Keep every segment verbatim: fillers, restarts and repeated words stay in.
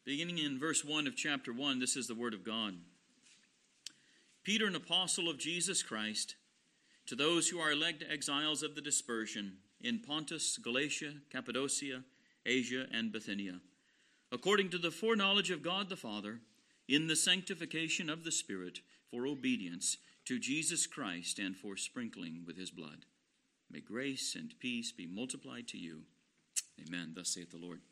Beginning in verse one of chapter one, this is the word of God. Peter, an apostle of Jesus Christ, to those who are elect exiles of the dispersion in Pontus, Galatia, Cappadocia, Asia, and Bithynia, according to the foreknowledge of God the Father, in the sanctification of the Spirit, for obedience to Jesus Christ and for sprinkling with his blood. May grace and peace be multiplied to you. Amen. Thus saith the Lord.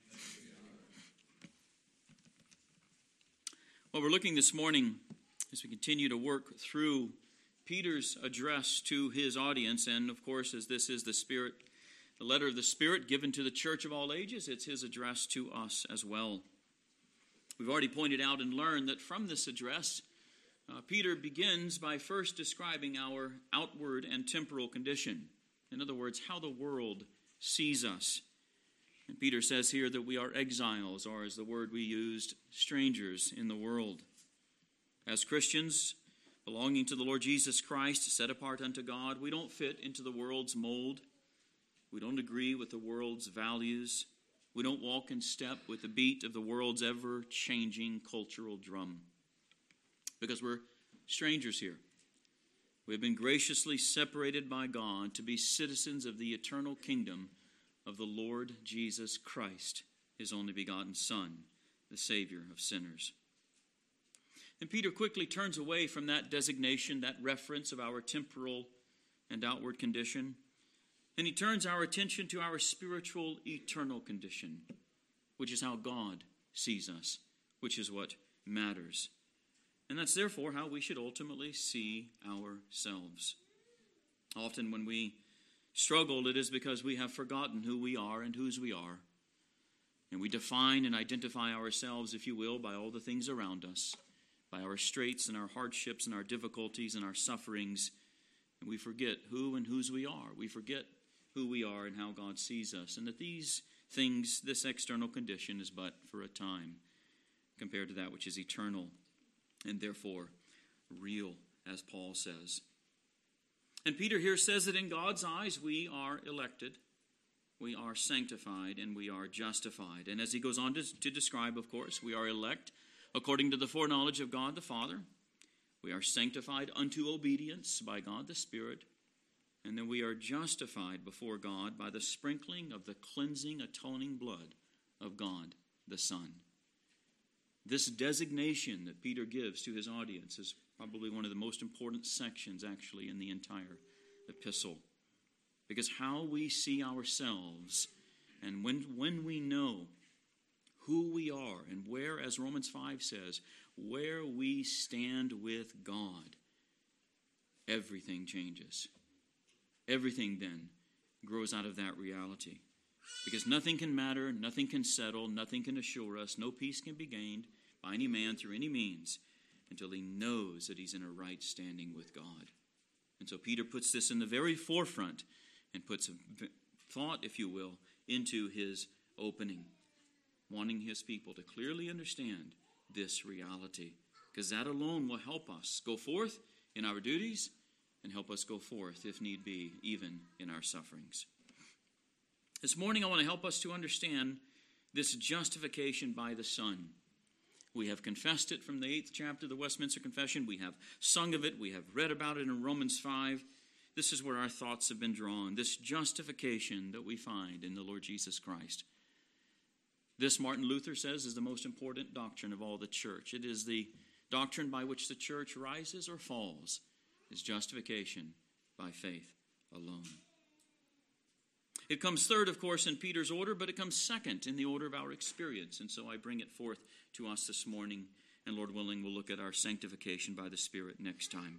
Well, we're looking this morning as we continue to work through Peter's address to his audience, and of course, as this is the Spirit, the letter of the Spirit given to the church of all ages, it's his address to us as well. We've already pointed out and learned that from this address, uh, Peter begins by first describing our outward and temporal condition. In other words, how the world sees us. And Peter says here that we are exiles, or as the word we used, strangers in the world. As Christians, belonging to the Lord Jesus Christ, set apart unto God, we don't fit into the world's mold. We don't agree with the world's values. We don't walk in step with the beat of the world's ever-changing cultural drum. Because we're strangers here. We have been graciously separated by God to be citizens of the eternal kingdom of the Lord Jesus Christ, his only begotten Son, the Savior of sinners. And Peter quickly turns away from that designation, that reference of our temporal and outward condition, and he turns our attention to our spiritual, eternal condition, which is how God sees us, which is what matters. And that's therefore how we should ultimately see ourselves. Often when we struggle, it is because we have forgotten who we are and whose we are. And we define and identify ourselves, if you will, by all the things around us, by our straits and our hardships and our difficulties and our sufferings. And we forget who and whose we are. We forget who we are and how God sees us. And that these things, this external condition, is but for a time compared to that which is eternal and therefore real, as Paul says. And Peter here says that in God's eyes we are elected, we are sanctified, and we are justified. And as he goes on to, to describe, of course, we are elect according to the foreknowledge of God the Father. We are sanctified unto obedience by God the Spirit. And then we are justified before God by the sprinkling of the cleansing, atoning blood of God the Son. This designation that Peter gives to his audience is probably one of the most important sections, actually, in the entire epistle. Because how we see ourselves, and when, when we know who we are, and where, as Romans five says, where we stand with God, everything changes. Everything then grows out of that reality. Because nothing can matter, nothing can settle, nothing can assure us, no peace can be gained by any man through any means until he knows that he's in a right standing with God. And so Peter puts this in the very forefront and puts a thought, if you will, into his opening, wanting his people to clearly understand this reality, because that alone will help us go forth in our duties and help us go forth, if need be, even in our sufferings. This morning I want to help us to understand this justification by the Son. We have confessed it from the eighth chapter of the Westminster Confession. We have sung of it. We have read about it in Romans five. This is where our thoughts have been drawn, this justification that we find in the Lord Jesus Christ. This, Martin Luther says, is the most important doctrine of all the church. It is the doctrine by which the church rises or falls, is justification by faith alone. It comes third, of course, in Peter's order, but it comes second in the order of our experience. And so I bring it forth to us this morning, and Lord willing, we'll look at our sanctification by the Spirit next time.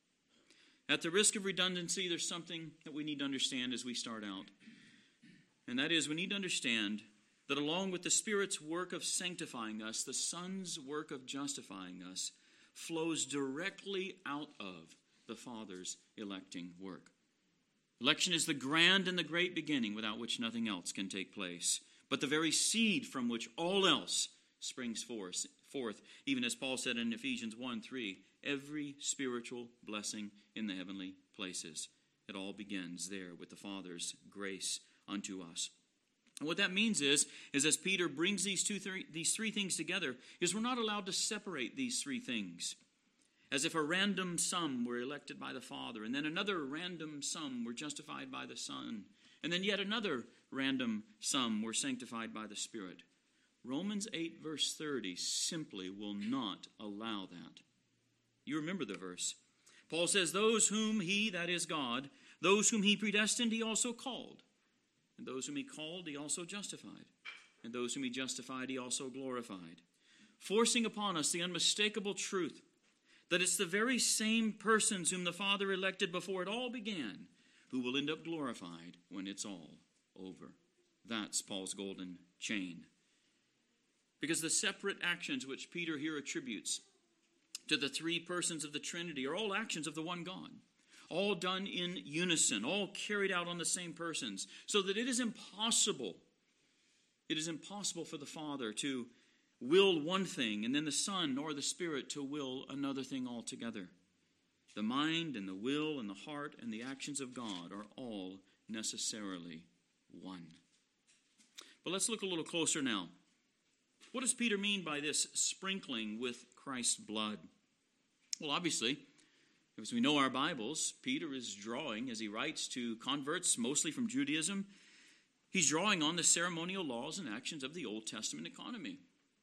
At the risk of redundancy, there's something that we need to understand as we start out. And that is, we need to understand that along with the Spirit's work of sanctifying us, the Son's work of justifying us flows directly out of the Father's electing work. Election is the grand and the great beginning without which nothing else can take place, but the very seed from which all else springs forth, forth, even as Paul said in Ephesians one three, every spiritual blessing in the heavenly places. It all begins there with the Father's grace unto us. And what that means is, is as Peter brings these two, three, these three things together, is we're not allowed to separate these three things. As if a random sum were elected by the Father, and then another random sum were justified by the Son, and then yet another random sum were sanctified by the Spirit. Romans eight verse thirty simply will not allow that. You remember the verse. Paul says, those whom he, that is God, those whom he predestined, he also called. And those whom he called, he also justified. And those whom he justified, he also glorified. Forcing upon us the unmistakable truth that it's the very same persons whom the Father elected before it all began who will end up glorified when it's all over. That's Paul's golden chain. Because the separate actions which Peter here attributes to the three persons of the Trinity are all actions of the one God. All done in unison, all carried out on the same persons, so that it is impossible, it is impossible for the Father to will one thing, and then the Son or the Spirit to will another thing altogether. The mind and the will and the heart and the actions of God are all necessarily one. But let's look a little closer now. What does Peter mean by this sprinkling with Christ's blood? Well, obviously, as we know our Bibles, Peter is drawing, as he writes to converts, mostly from Judaism, he's drawing on the ceremonial laws and actions of the Old Testament economy.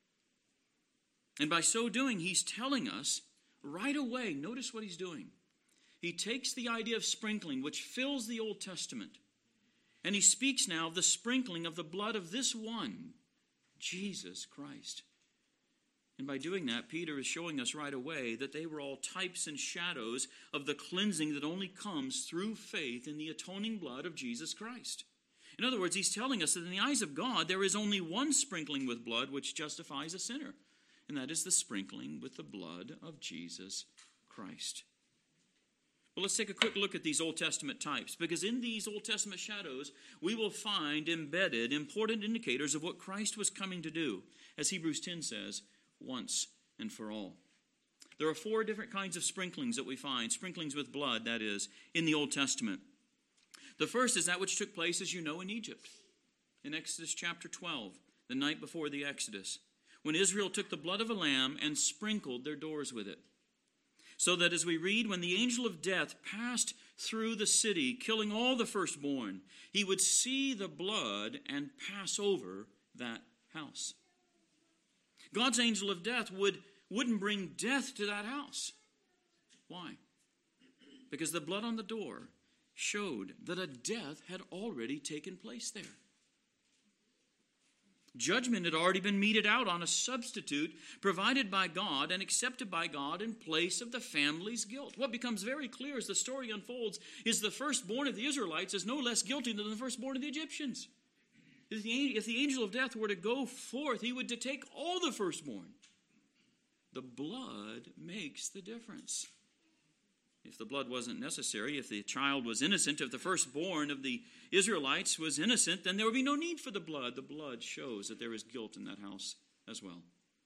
And by so doing, he's telling us right away, notice what he's doing. He takes the idea of sprinkling, which fills the Old Testament, and he speaks now of the sprinkling of the blood of this one, Jesus Christ. And by doing that, Peter is showing us right away that they were all types and shadows of the cleansing that only comes through faith in the atoning blood of Jesus Christ. In other words, he's telling us that in the eyes of God, there is only one sprinkling with blood which justifies a sinner, and that is the sprinkling with the blood of Jesus Christ. Well, let's take a quick look at these Old Testament types, because in these Old Testament shadows, we will find embedded important indicators of what Christ was coming to do, as Hebrews ten says, once and for all. There are four different kinds of sprinklings that we find, sprinklings with blood, that is, in the Old Testament. The first is that which took place, as you know, in Egypt, in Exodus chapter twelve, the night before the Exodus, when Israel took the blood of a lamb and sprinkled their doors with it. So that as we read, when the angel of death passed through the city, killing all the firstborn, he would see the blood and pass over that house. God's angel of death would, wouldn't bring death to that house. Why? Because the blood on the door showed that a death had already taken place there. Judgment had already been meted out on a substitute provided by God and accepted by God in place of the family's guilt. What becomes very clear as the story unfolds is the firstborn of the Israelites is no less guilty than the firstborn of the Egyptians. If the, if the angel of death were to go forth, he would to take all the firstborn. The blood makes the difference. If the blood wasn't necessary, if the child was innocent, if the firstborn of the Israelites was innocent, then there would be no need for the blood. The blood shows that there is guilt in that house as well.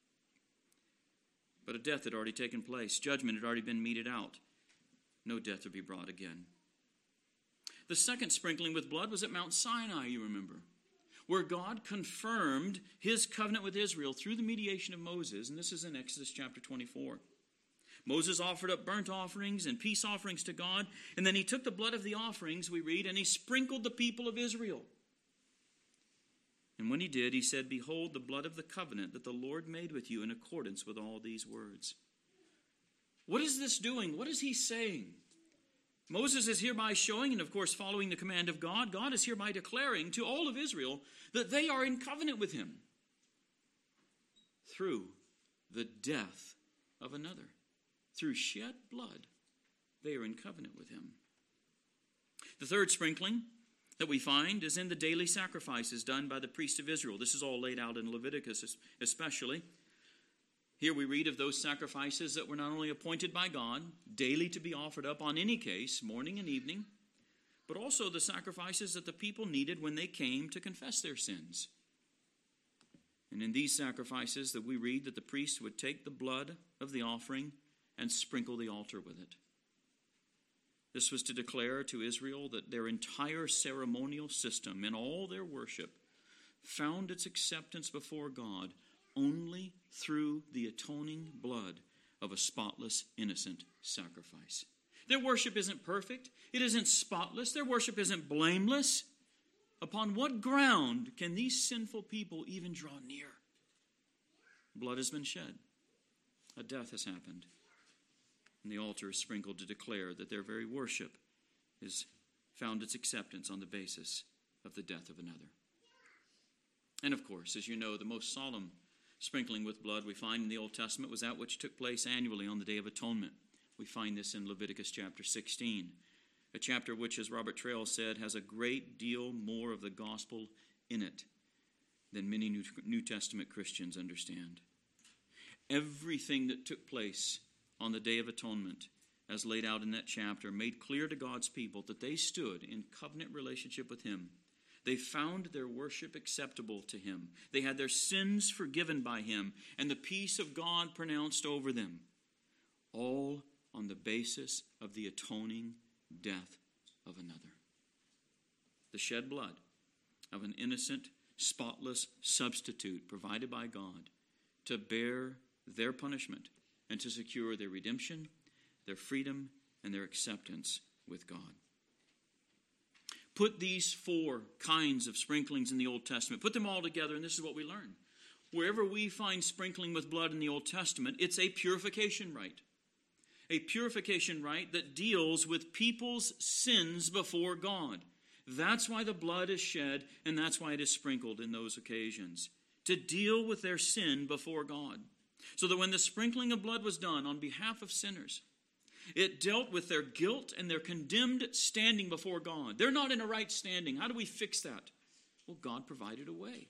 But a death had already taken place. Judgment had already been meted out. No death would be brought again. The second sprinkling with blood was at Mount Sinai, you remember, where God confirmed his covenant with Israel through the mediation of Moses, and this is in Exodus chapter twenty-four. Moses offered up burnt offerings and peace offerings to God, and then he took the blood of the offerings, we read, and he sprinkled the people of Israel. And when he did, he said, "Behold, the blood of the covenant that the Lord made with you in accordance with all these words." What is this doing? What is he saying? Moses is hereby showing, and of course following the command of God, God is hereby declaring to all of Israel that they are in covenant with him through the death of another. Through shed blood, they are in covenant with him. The third sprinkling that we find is in the daily sacrifices done by the priest of Israel. This is all laid out in Leviticus especially. Here we read of those sacrifices that were not only appointed by God, daily to be offered up on any case, morning and evening, but also the sacrifices that the people needed when they came to confess their sins. And in these sacrifices that we read that the priest would take the blood of the offering and sprinkle the altar with it. This was to declare to Israel that their entire ceremonial system and all their worship found its acceptance before God only through the atoning blood of a spotless, innocent sacrifice. Their worship isn't perfect. It isn't spotless. Their worship isn't blameless. Upon what ground can these sinful people even draw near? Blood has been shed. A death has happened. And the altar is sprinkled to declare that their very worship has found its acceptance on the basis of the death of another. And of course, as you know, the most solemn sprinkling with blood we find in the Old Testament was that which took place annually on the Day of Atonement. We find this in Leviticus chapter sixteen, a chapter which, as Robert Trail said, has a great deal more of the gospel in it than many New, New Testament Christians understand. Everything that took place on the Day of Atonement, as laid out in that chapter, made clear to God's people that they stood in covenant relationship with Him. They found their worship acceptable to Him. They had their sins forgiven by Him, and the peace of God pronounced over them, all on the basis of the atoning death of another. The shed blood of an innocent, spotless substitute provided by God to bear their punishment and to secure their redemption, their freedom, and their acceptance with God. Put these four kinds of sprinklings in the Old Testament, put them all together, and this is what we learn. Wherever we find sprinkling with blood in the Old Testament, it's a purification rite. A purification rite that deals with people's sins before God. That's why the blood is shed, and that's why it is sprinkled in those occasions. To deal with their sin before God. So that when the sprinkling of blood was done on behalf of sinners, it dealt with their guilt and their condemned standing before God. They're not in a right standing. How do we fix that? Well, God provided a way.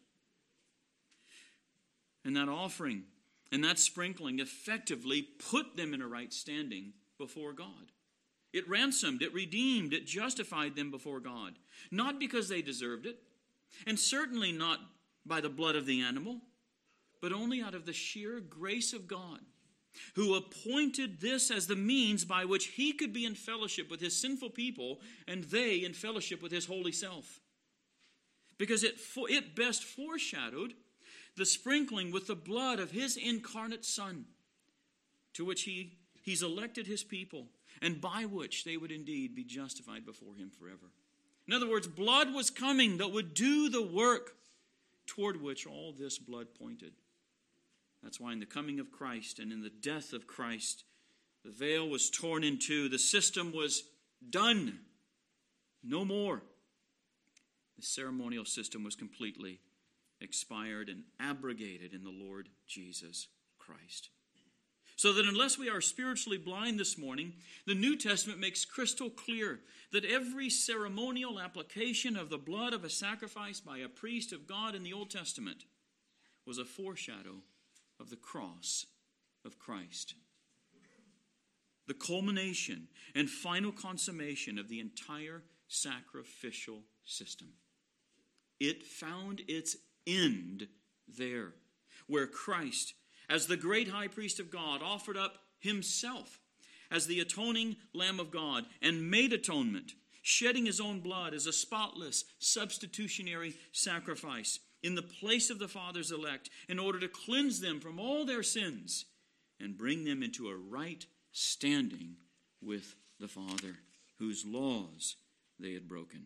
And that offering and that sprinkling effectively put them in a right standing before God. It ransomed, it redeemed, it justified them before God. Not because they deserved it, and certainly not by the blood of the animal, but only out of the sheer grace of God, who appointed this as the means by which He could be in fellowship with His sinful people and they in fellowship with His holy self. Because it, it best foreshadowed the sprinkling with the blood of His incarnate Son, to which he, He's elected His people, and by which they would indeed be justified before Him forever. In other words, blood was coming that would do the work toward which all this blood pointed. That's why in the coming of Christ and in the death of Christ, the veil was torn in two. The system was done. No more. The ceremonial system was completely expired and abrogated in the Lord Jesus Christ. So that unless we are spiritually blind this morning, the New Testament makes crystal clear that every ceremonial application of the blood of a sacrifice by a priest of God in the Old Testament was a foreshadow of the cross of Christ. The culmination and final consummation of the entire sacrificial system. It found its end there, where Christ, as the great high priest of God, offered up Himself as the atoning Lamb of God and made atonement, shedding His own blood as a spotless substitutionary sacrifice in the place of the Father's elect, in order to cleanse them from all their sins and bring them into a right standing with the Father, whose laws they had broken.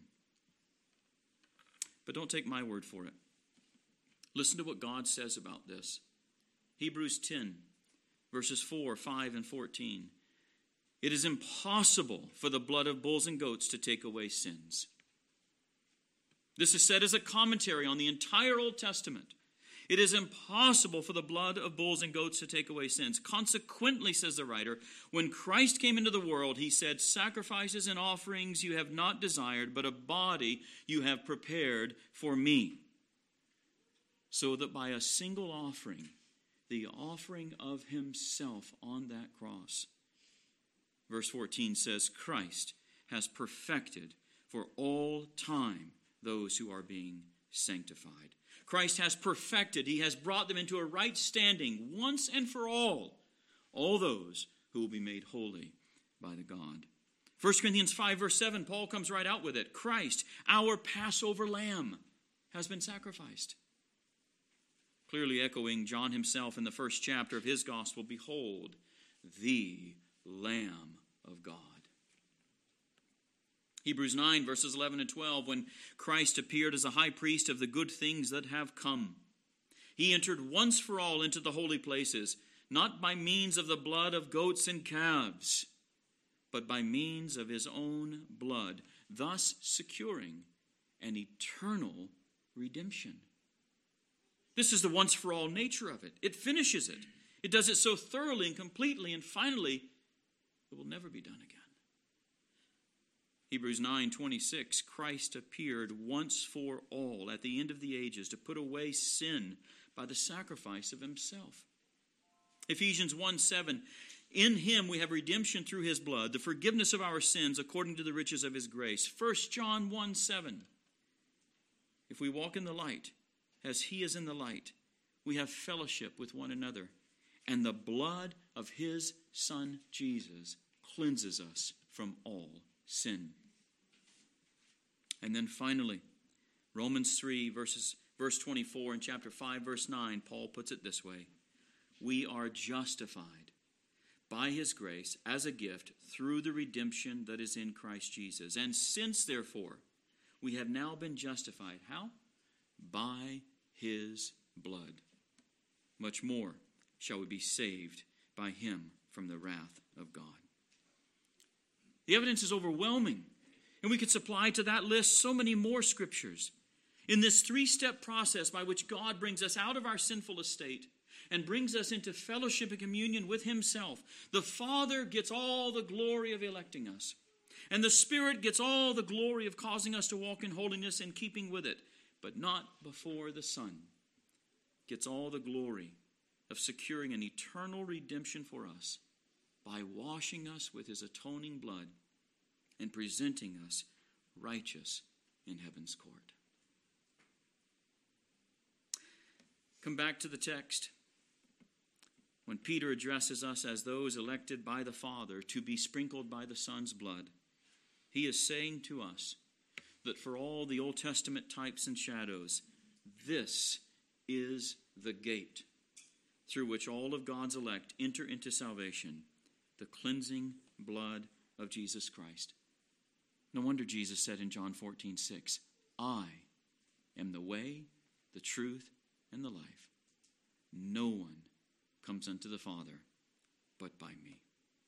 But don't take my word for it. Listen to what God says about this. Hebrews ten, verses four, five, and fourteen. It is impossible for the blood of bulls and goats to take away sins. This is said as a commentary on the entire Old Testament. It is impossible for the blood of bulls and goats to take away sins. Consequently, says the writer, when Christ came into the world, He said, sacrifices and offerings you have not desired, but a body you have prepared for me. So that by a single offering, the offering of Himself on that cross, verse fourteen says, Christ has perfected for all time those who are being sanctified. Christ has perfected, He has brought them into a right standing once and for all, all those who will be made holy by the God. First Corinthians five, verse seven, Paul comes right out with it. Christ, our Passover lamb, has been sacrificed. Clearly echoing John himself in the first chapter of his gospel, behold, the Lamb of God. Hebrews nine, verses eleven and twelve, when Christ appeared as a high priest of the good things that have come, he entered once for all into the holy places, not by means of the blood of goats and calves, but by means of his own blood, thus securing an eternal redemption. This is the once-for-all nature of it. It finishes it. It does it so thoroughly and completely, and finally, it will never be done again. Hebrews nine twenty-six, Christ appeared once for all at the end of the ages to put away sin by the sacrifice of himself. Ephesians one seven, in him we have redemption through his blood, the forgiveness of our sins according to the riches of his grace. First John one seven, if we walk in the light, as he is in the light, we have fellowship with one another, and the blood of his Son Jesus cleanses us from all sin. And then finally, Romans three, verses, verse twenty-four, and chapter five, verse nine, Paul puts it this way: we are justified by his grace as a gift through the redemption that is in Christ Jesus. And since, therefore, we have now been justified, how? By his blood. Much more shall we be saved by him from the wrath of God. The evidence is overwhelming, and we could supply to that list so many more scriptures. In this three-step process by which God brings us out of our sinful estate and brings us into fellowship and communion with himself, the Father gets all the glory of electing us, and the Spirit gets all the glory of causing us to walk in holiness and keeping with it, but not before the Son gets all the glory of securing an eternal redemption for us by washing us with his atoning blood and presenting us righteous in heaven's court. Come back to the text. When Peter addresses us as those elected by the Father to be sprinkled by the Son's blood, he is saying to us that for all the Old Testament types and shadows, this is the gate through which all of God's elect enter into salvation, the cleansing blood of Jesus Christ. No wonder Jesus said in John fourteen six, I am the way, the truth, and the life. No one comes unto the Father but by me.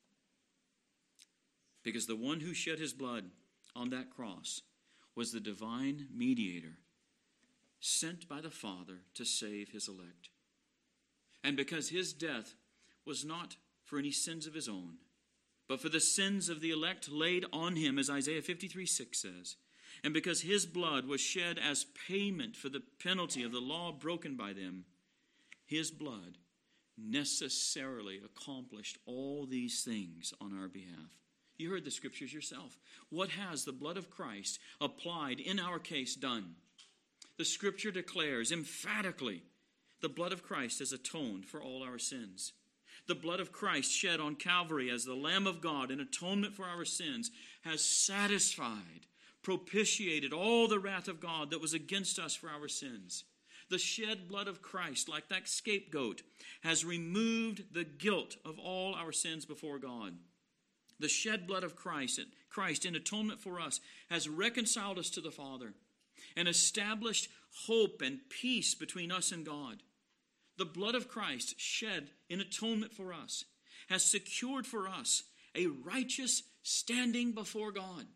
Because the one who shed his blood on that cross was the divine mediator sent by the Father to save his elect. And because his death was not for any sins of his own, but for the sins of the elect laid on him, as Isaiah fifty-three six says, and because his blood was shed as payment for the penalty of the law broken by them, his blood necessarily accomplished all these things on our behalf. You heard the scriptures yourself. What has the blood of Christ applied in our case done? The scripture declares emphatically, the blood of Christ has atoned for all our sins. The blood of Christ shed on Calvary as the Lamb of God in atonement for our sins has satisfied, propitiated all the wrath of God that was against us for our sins. The shed blood of Christ, like that scapegoat, has removed the guilt of all our sins before God. The shed blood of Christ, Christ in atonement for us, has reconciled us to the Father and established hope and peace between us and God. The blood of Christ shed in atonement for us has secured for us a righteous standing before God.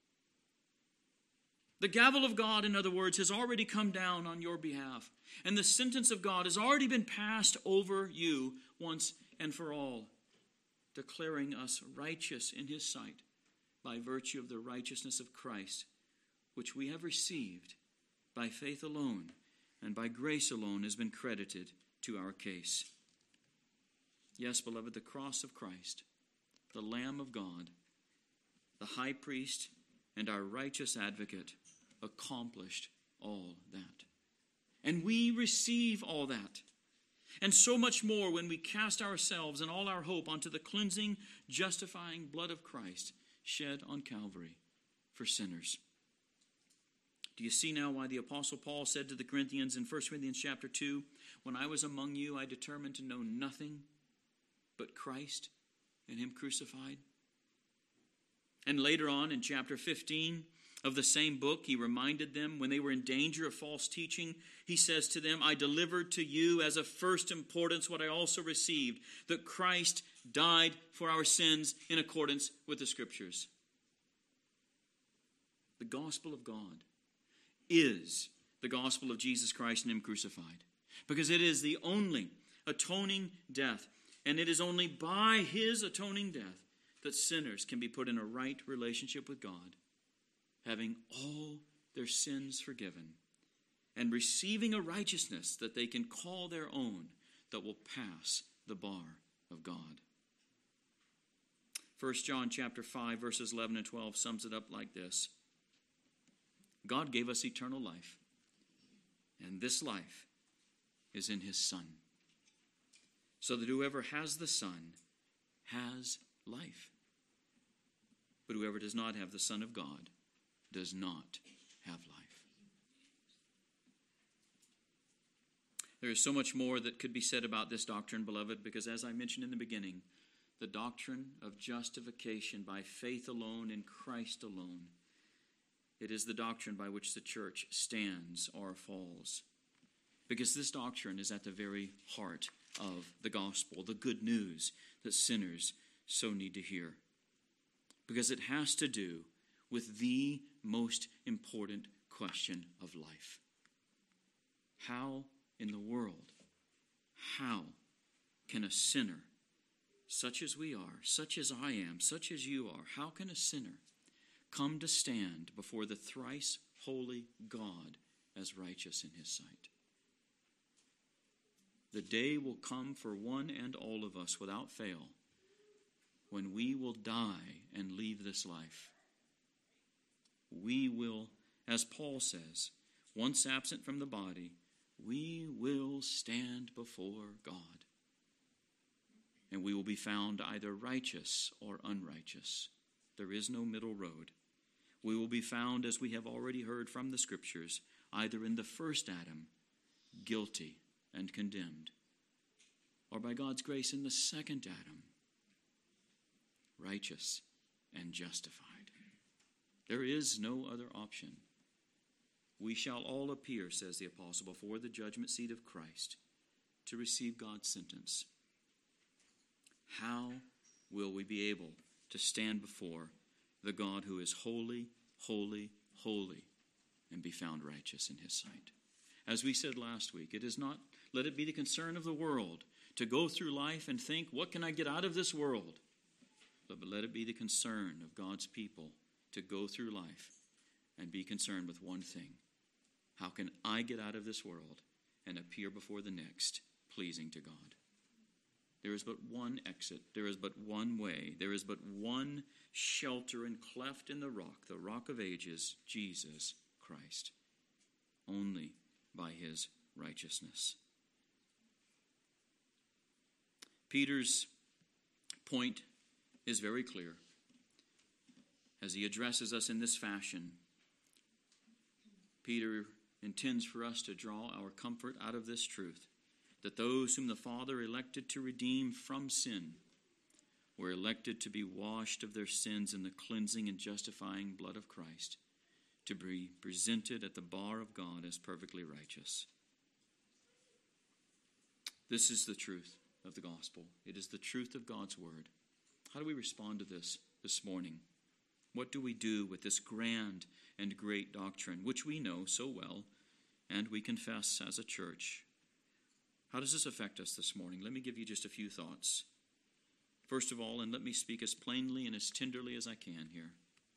The gavel of God, in other words, has already come down on your behalf, and the sentence of God has already been passed over you once and for all, declaring us righteous in his sight by virtue of the righteousness of Christ, which we have received by faith alone and by grace alone has been credited to our case. Yes, beloved, the cross of Christ, the Lamb of God, the high priest, and our righteous advocate accomplished all that. And we receive all that. And so much more when we cast ourselves and all our hope onto the cleansing, justifying blood of Christ shed on Calvary for sinners. Do you see now why the Apostle Paul said to the Corinthians in First Corinthians chapter two, when I was among you, I determined to know nothing but Christ and Him crucified? And later on in chapter fifteen of the same book, he reminded them when they were in danger of false teaching, he says to them, I delivered to you as of first importance what I also received, that Christ died for our sins in accordance with the Scriptures. The gospel of God is the gospel of Jesus Christ and Him crucified, because it is the only atoning death, and it is only by His atoning death that sinners can be put in a right relationship with God, having all their sins forgiven and receiving a righteousness that they can call their own that will pass the bar of God. First John chapter five, verses eleven and twelve sums it up like this. God gave us eternal life, and this life is in His Son, so that whoever has the Son has life. But whoever does not have the Son of God does not have life. There is so much more that could be said about this doctrine, beloved, because as I mentioned in the beginning, the doctrine of justification by faith alone in Christ alone, it is the doctrine by which the church stands or falls. Because this doctrine is at the very heart of the gospel, the good news that sinners so need to hear. Because it has to do with the most important question of life. How in the world, how can a sinner, such as we are, such as I am, such as you are, how can a sinner come to stand before the thrice holy God as righteous in His sight? The day will come for one and all of us without fail when we will die and leave this life. We will, as Paul says, once absent from the body, we will stand before God. And we will be found either righteous or unrighteous. There is no middle road. We will be found, as we have already heard from the Scriptures, either in the first Adam, guilty and condemned, or by God's grace in the second Adam, righteous and justified. There is no other option. We shall all appear, says the apostle, before the judgment seat of Christ to receive God's sentence. How will we be able to stand before the God who is holy, holy, holy, and be found righteous in His sight? As we said last week, it is not, let it be the concern of the world to go through life and think, what can I get out of this world? But, but let it be the concern of God's people to go through life and be concerned with one thing. How can I get out of this world and appear before the next, pleasing to God? There is but one exit. There is but one way. There is but one shelter and cleft in the rock, the rock of ages, Jesus Christ. Only by His righteousness. Peter's point is very clear as he addresses us in this fashion. Peter intends for us to draw our comfort out of this truth, that those whom the Father elected to redeem from sin were elected to be washed of their sins in the cleansing and justifying blood of Christ, to be presented at the bar of God as perfectly righteous. This is the truth of the gospel. It is the truth of God's word. How do we respond to this this morning? What do we do with this grand and great doctrine, which we know so well and we confess as a church? How does this affect us this morning? Let me give you just a few thoughts. First of all, and let me speak as plainly and as tenderly as I can here.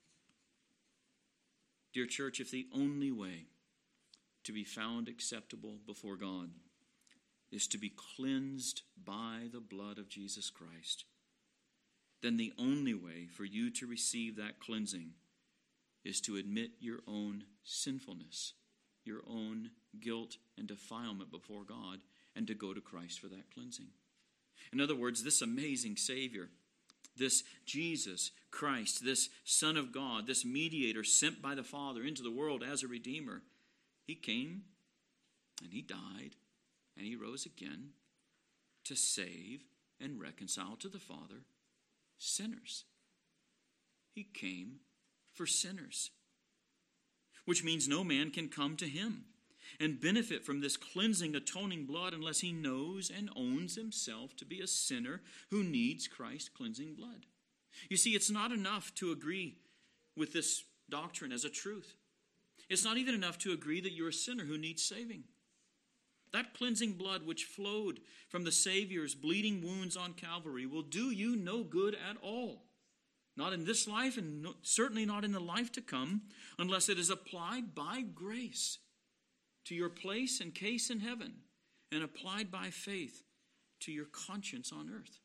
Dear church, if the only way to be found acceptable before God is to be cleansed by the blood of Jesus Christ, then the only way for you to receive that cleansing is to admit your own sinfulness, your own guilt and defilement before God, and to go to Christ for that cleansing. In other words, this amazing Savior This Jesus Christ, this Son of God, this mediator sent by the Father into the world as a Redeemer, he came and he died and he rose again to save and reconcile to the Father sinners. He came for sinners, which means no man can come to him and benefit from this cleansing, atoning blood unless he knows and owns himself to be a sinner who needs Christ's cleansing blood. You see, it's not enough to agree with this doctrine as a truth. It's not even enough to agree that you're a sinner who needs saving. That cleansing blood which flowed from the Savior's bleeding wounds on Calvary will do you no good at all. Not in this life, and no, certainly not in the life to come, unless it is applied by grace to your place and case in heaven, and applied by faith to your conscience on earth.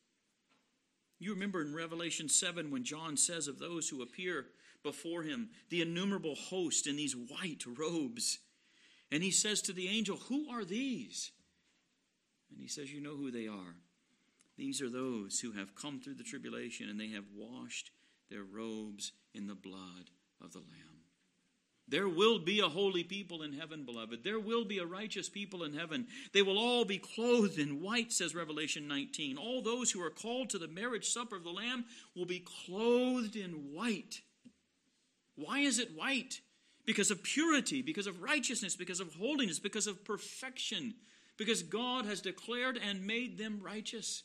You remember in Revelation seven when John says of those who appear before him, the innumerable host in these white robes. And he says to the angel, "Who are these?" And he says, "You know who they are. These are those who have come through the tribulation, and they have washed their robes in the blood of the Lamb." There will be a holy people in heaven, beloved. There will be a righteous people in heaven. They will all be clothed in white, says Revelation nineteen. All those who are called to the marriage supper of the Lamb will be clothed in white. Why is it white? Because of purity, because of righteousness, because of holiness, because of perfection, because God has declared and made them righteous.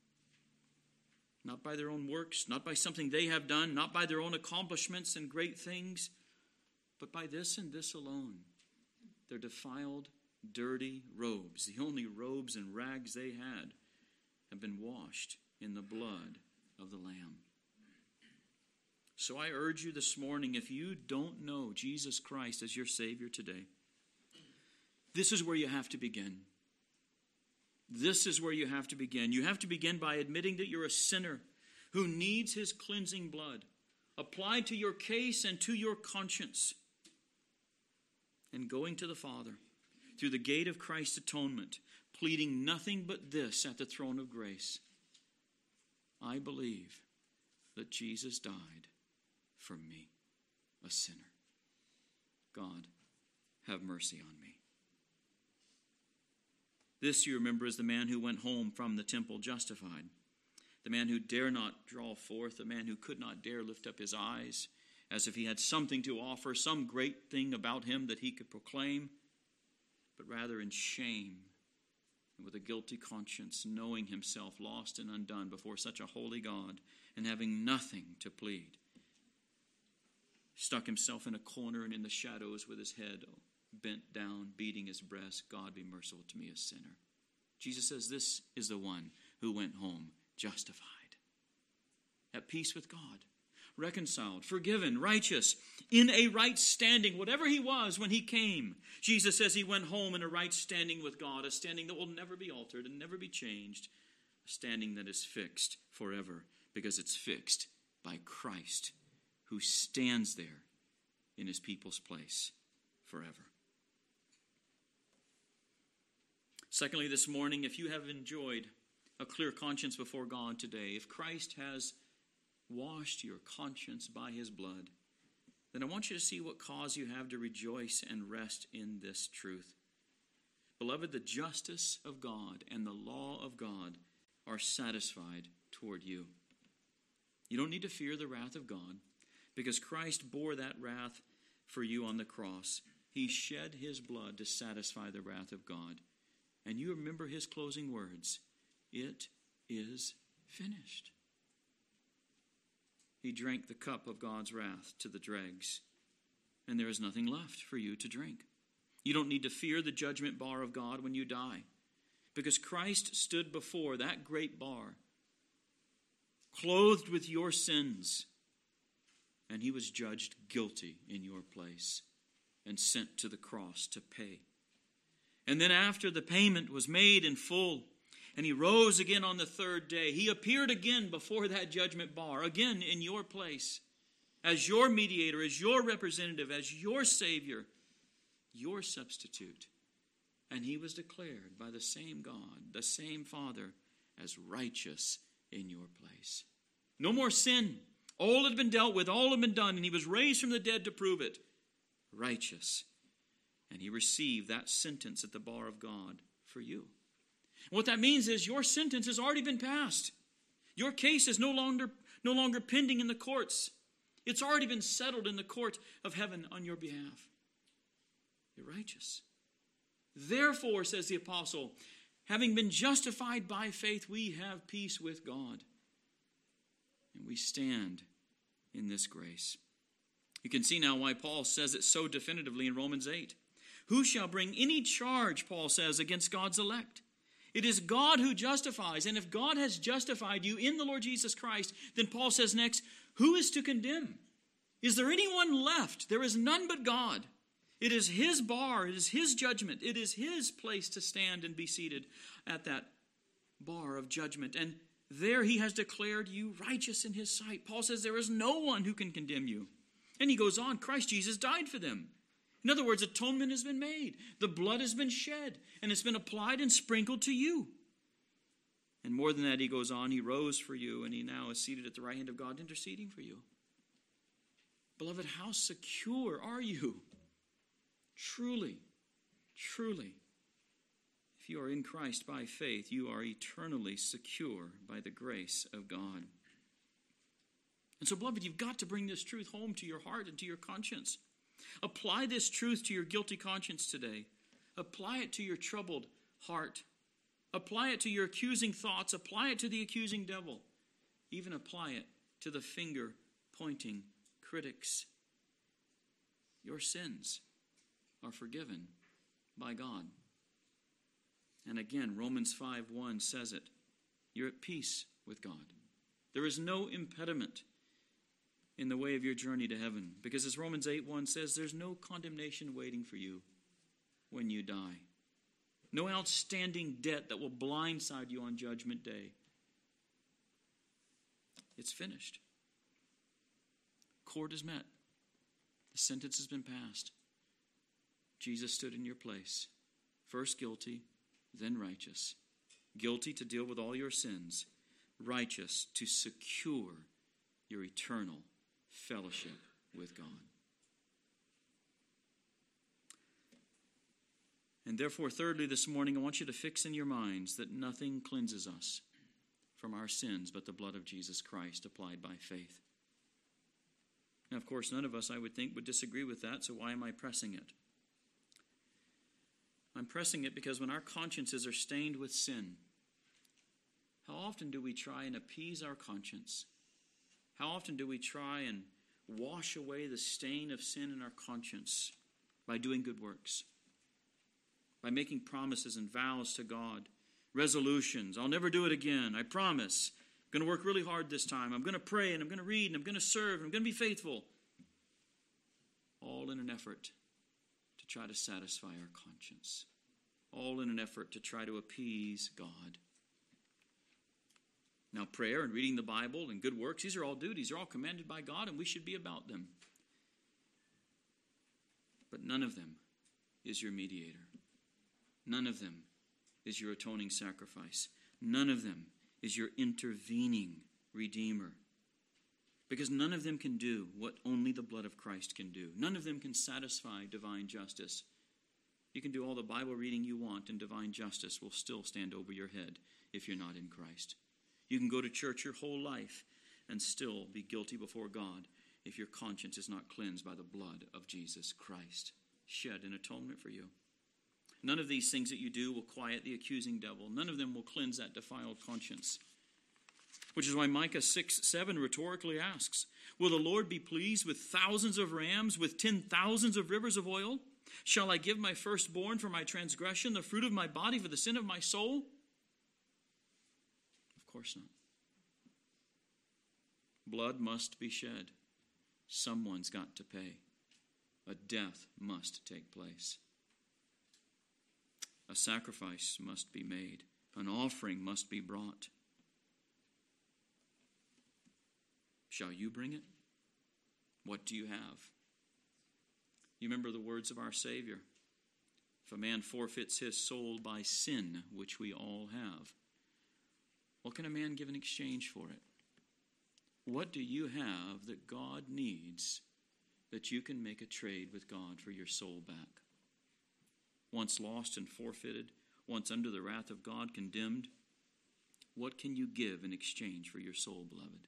Not by their own works, not by something they have done, not by their own accomplishments and great things, but by this and this alone. Their defiled, dirty robes, the only robes and rags they had, have been washed in the blood of the Lamb. So I urge you this morning, if you don't know Jesus Christ as your Savior today, this is where you have to begin. This is where you have to begin. You have to begin by admitting that you're a sinner who needs his cleansing blood applied to your case and to your conscience, and going to the Father through the gate of Christ's atonement, pleading nothing but this at the throne of grace: I believe that Jesus died for me, a sinner. God, have mercy on me. This, you remember, is the man who went home from the temple justified. The man who dare not draw forth, the man who could not dare lift up his eyes as if he had something to offer, some great thing about him that he could proclaim, but rather in shame and with a guilty conscience, knowing himself lost and undone before such a holy God and having nothing to plead. Stuck himself in a corner and in the shadows with his head bent down, beating his breast. God, be merciful to me, a sinner. Jesus says this is the one who went home justified, at peace with God, reconciled, forgiven, righteous, in a right standing, whatever he was when he came. Jesus says he went home in a right standing with God, a standing that will never be altered and never be changed, a standing that is fixed forever because it's fixed by Christ, who stands there in his people's place forever. Secondly, this morning, if you have enjoyed a clear conscience before God today, if Christ has washed your conscience by his blood, then I want you to see what cause you have to rejoice and rest in this truth. Beloved, the justice of God and the law of God are satisfied toward you. You don't need to fear the wrath of God, because Christ bore that wrath for you on the cross. He shed his blood to satisfy the wrath of God. And you remember his closing words: it is finished. He drank the cup of God's wrath to the dregs, and there is nothing left for you to drink. You don't need to fear the judgment bar of God when you die, because Christ stood before that great bar, clothed with your sins, and he was judged guilty in your place and sent to the cross to pay. And then after the payment was made in full, and he rose again on the third day, he appeared again before that judgment bar, again in your place, as your mediator, as your representative, as your Savior, your substitute. And he was declared by the same God, the same Father, as righteous in your place. No more sin. All had been dealt with, all had been done, and he was raised from the dead to prove it. Righteous. And he received that sentence at the bar of God for you. And what that means is your sentence has already been passed. Your case is no longer, no longer pending in the courts. It's already been settled in the court of heaven on your behalf. You're righteous. Therefore, says the apostle, having been justified by faith, we have peace with God. And we stand in this grace. You can see now why Paul says it so definitively in Romans eight. Who shall bring any charge, Paul says, against God's elect? It is God who justifies. And if God has justified you in the Lord Jesus Christ, then Paul says next, who is to condemn? Is there anyone left? There is none but God. It is his bar. It is his judgment. It is his place to stand and be seated at that bar of judgment. And there he has declared you righteous in his sight. Paul says there is no one who can condemn you. And he goes on, Christ Jesus died for them. In other words, atonement has been made. The blood has been shed, and it's been applied and sprinkled to you. And more than that, he goes on, he rose for you, and he now is seated at the right hand of God, interceding for you. Beloved, how secure are you? Truly, truly, if you are in Christ by faith, you are eternally secure by the grace of God. And so, beloved, you've got to bring this truth home to your heart and to your conscience. Apply this truth to your guilty conscience today. Apply it to your troubled heart. Apply it to your accusing thoughts. Apply it to the accusing devil. Even apply it to the finger-pointing critics. Your sins are forgiven by God. And again, Romans five one says it. You're at peace with God. There is no impediment in the way of your journey to heaven. Because as Romans eight one says, there's no condemnation waiting for you when you die. No outstanding debt that will blindside you on Judgment Day. It's finished. Court is met. The sentence has been passed. Jesus stood in your place. First guilty, then righteous. Guilty to deal with all your sins. Righteous to secure your eternal fellowship with God. And therefore, thirdly, this morning, I want you to fix in your minds that nothing cleanses us from our sins but the blood of Jesus Christ applied by faith. Now, of course, none of us, I would think, would disagree with that, so why am I pressing it? I'm pressing it because when our consciences are stained with sin, how often do we try and appease our conscience? How often do we try and wash away the stain of sin in our conscience by doing good works? By making promises and vows to God, resolutions. I'll never do it again, I promise. I'm going to work really hard this time. I'm going to pray and I'm going to read and I'm going to serve and I'm going to be faithful. All in an effort to try to satisfy our conscience. All in an effort to try to appease God. Now, prayer and reading the Bible and good works, these are all duties. They're all commanded by God, and we should be about them. But none of them is your mediator. None of them is your atoning sacrifice. None of them is your intervening Redeemer. Because none of them can do what only the blood of Christ can do. None of them can satisfy divine justice. You can do all the Bible reading you want, and divine justice will still stand over your head if you're not in Christ. You can go to church your whole life and still be guilty before God if your conscience is not cleansed by the blood of Jesus Christ, shed in atonement for you. None of these things that you do will quiet the accusing devil. None of them will cleanse that defiled conscience. Which is why Micah six seven rhetorically asks, will the Lord be pleased with thousands of rams, with ten thousands of rivers of oil? Shall I give my firstborn for my transgression, the fruit of my body for the sin of my soul? Of course not. Blood must be shed. Someone's got to pay. A death must take place. A sacrifice must be made. An offering must be brought. Shall you bring it? What do you have? You remember the words of our Savior. If a man forfeits his soul by sin, which we all have, What can a man give in exchange for it? What do you have that God needs that you can make a trade with God for your soul back? Once lost and forfeited, once under the wrath of God condemned, what can you give in exchange for your soul, beloved?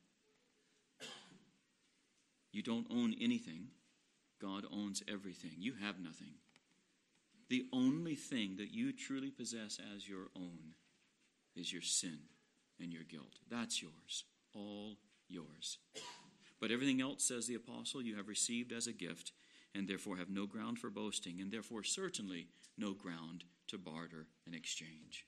You don't own anything. God owns everything. You have nothing. The only thing that you truly possess as your own is your sin and your guilt. That's yours, all yours. But everything else, says the apostle, you have received as a gift, and therefore have no ground for boasting, and therefore certainly no ground to barter and exchange.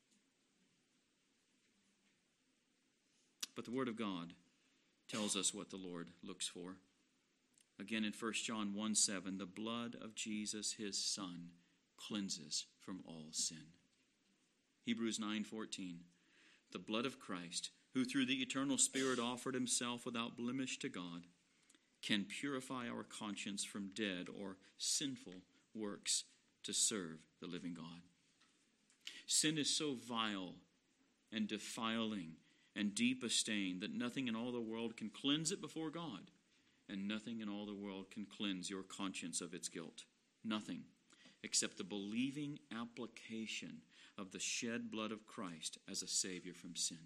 But the Word of God tells us what the Lord looks for. Again in First John one seven, the blood of Jesus, his Son, cleanses from all sin. Hebrews nine fourteen, the blood of Christ, who through the eternal Spirit offered himself without blemish to God, can purify our conscience from dead or sinful works to serve the living God. Sin is so vile and defiling and deep a stain that nothing in all the world can cleanse it before God, and nothing in all the world can cleanse your conscience of its guilt. Nothing, except the believing application of the shed blood of Christ as a Savior from sin.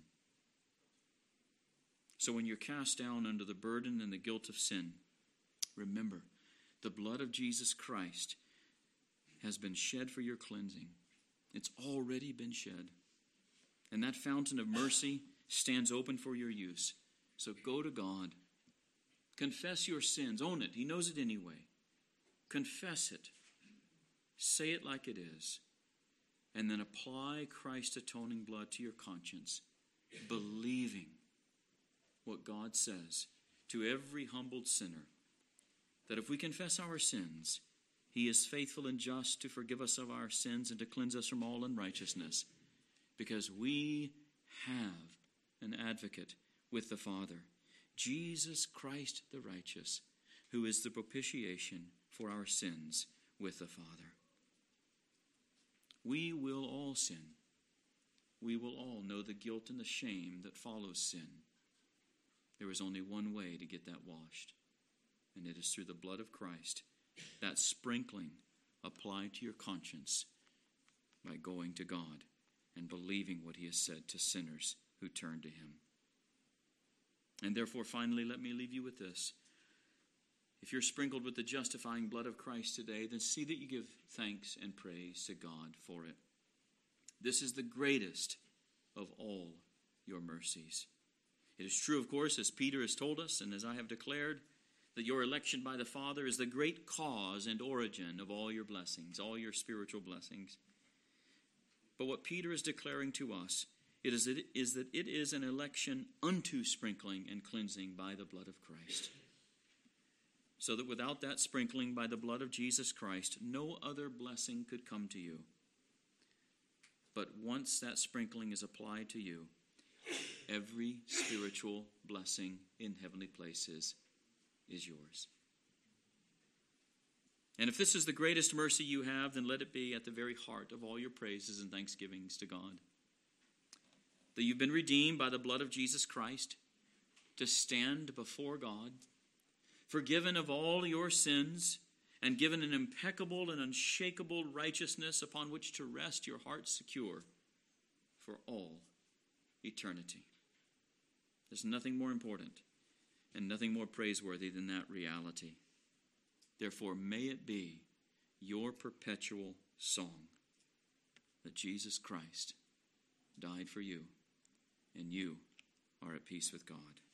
So when you're cast down under the burden and the guilt of sin, remember, the blood of Jesus Christ has been shed for your cleansing. It's already been shed. And that fountain of mercy stands open for your use. So go to God. Confess your sins. Own it. He knows it anyway. Confess it. Say it like it is. And then apply Christ's atoning blood to your conscience, believing what God says to every humbled sinner, that if we confess our sins, he is faithful and just to forgive us of our sins and to cleanse us from all unrighteousness, because we have an advocate with the Father, Jesus Christ the righteous, who is the propitiation for our sins with the Father. We will all sin. We will all know the guilt and the shame that follows sin. There is only one way to get that washed, and it is through the blood of Christ, that sprinkling applied to your conscience by going to God and believing what he has said to sinners who turn to him. And therefore, finally, let me leave you with this. If you're sprinkled with the justifying blood of Christ today, then see that you give thanks and praise to God for it. This is the greatest of all your mercies. It is true, of course, as Peter has told us, and as I have declared, that your election by the Father is the great cause and origin of all your blessings, all your spiritual blessings. But what Peter is declaring to us, it is, it is that it is an election unto sprinkling and cleansing by the blood of Christ. So that without that sprinkling by the blood of Jesus Christ, no other blessing could come to you. But once that sprinkling is applied to you, every spiritual blessing in heavenly places is yours. And if this is the greatest mercy you have, then let it be at the very heart of all your praises and thanksgivings to God. That you've been redeemed by the blood of Jesus Christ to stand before God, forgiven of all your sins, and given an impeccable and unshakable righteousness upon which to rest your heart secure for all eternity. There's nothing more important and nothing more praiseworthy than that reality. Therefore, may it be your perpetual song that Jesus Christ died for you and you are at peace with God.